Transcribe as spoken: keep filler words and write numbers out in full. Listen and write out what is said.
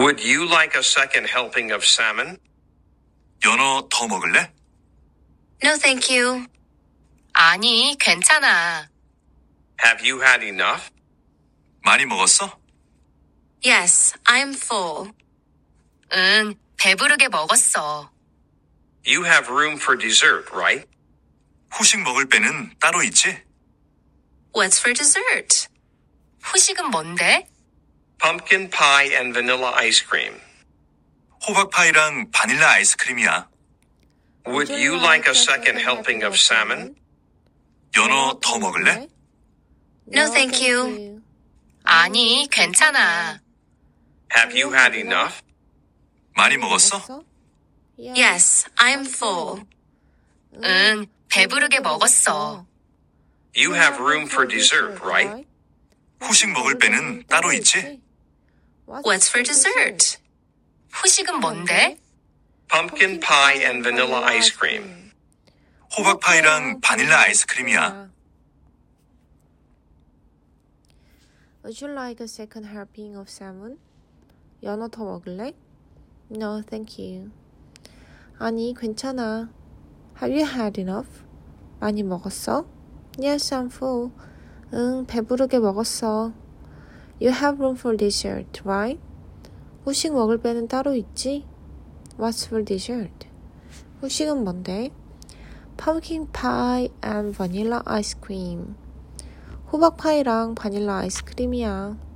Would you like a second helping of salmon? 연어 더 먹을래? No, thank you. 아니, 괜찮아. Have you had enough? 많이 먹었어? Yes, I'm full. 응, 배부르게 먹었어. You have room for dessert, right? 후식 먹을 배는 따로 있지? What's for dessert? 후식은 뭔데? Pumpkin pie and vanilla ice cream. 호박파이랑 바닐라 아이스크림이야. Would you like a second helping of salmon? 연어 더 먹을래? No, thank you. 아니, 괜찮아. Have you had enough? 많이 먹었어? Yes, I'm full. 응, 배부르게 먹었어. You have room for dessert, right? 후식 먹을 배는 따로 있지? What's for dessert? 후식은 뭔데? Pumpkin pie and vanilla ice cream. 호박파이랑 바닐라 아이스크림이야. Would you like a second helping of salmon? 연어 더 먹을래? No, thank you. 아니, 괜찮아. Have you had enough? 많이 먹었어? Yes, I'm full. 응, 배부르게 먹었어. You have room for dessert, right? 후식 먹을 배는 따로 있지? What's for dessert? 후식은 뭔데? Pumpkin pie and vanilla ice cream. 호박파이랑 바닐라 아이스크림이야.